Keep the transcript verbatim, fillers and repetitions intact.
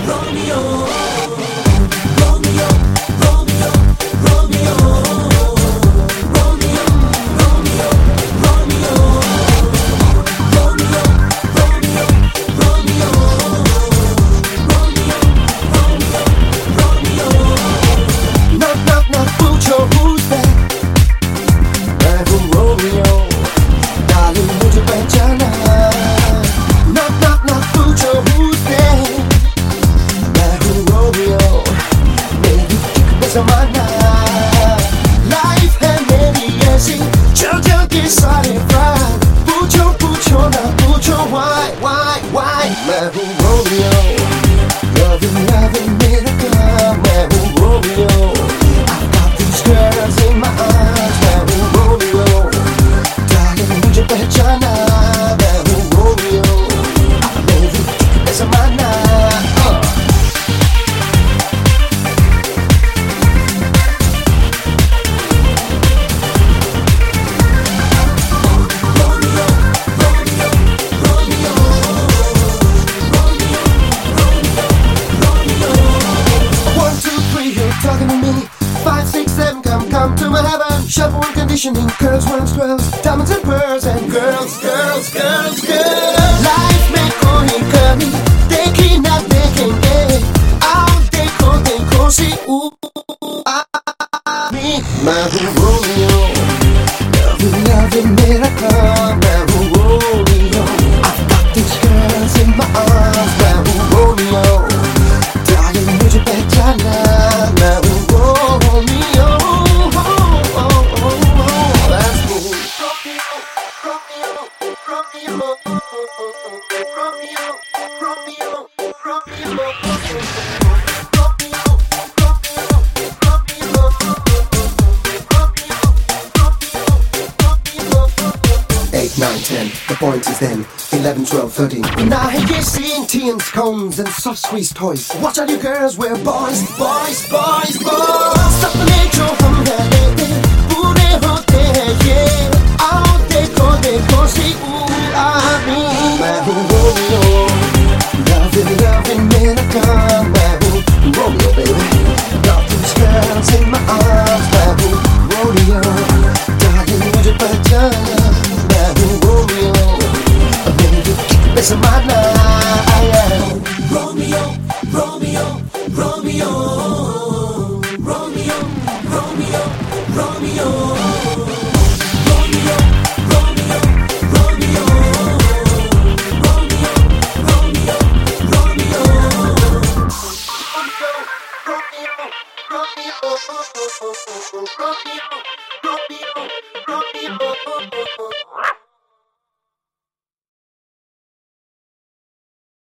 Girls, ones, twelves, diamonds and pearls, and girls, girls, girls, girls. Life में कोई कमी देखी ना देखेंगे, आओ देखो देखो सी ऊ आ मी। मैं हूँ रोमियो, loving loving मेरा काम। मैं हूँ Romeo, I've got these girls in my arms। मैं हूँ रोमियो, darling मुझे पहचाना। मैं हूँ Romeo. eight, nine, ten, the point is then eleven, twelve, thirteen. Now you seen teens, cones and soft squeeze toys. Watch all you girls wear boys, boys, boys, boys. सपने जो हम रहते पूरे होते हैं ये, आओ देखो देखो सी ऊ आ मी। मैं हूँ रोमियो, loving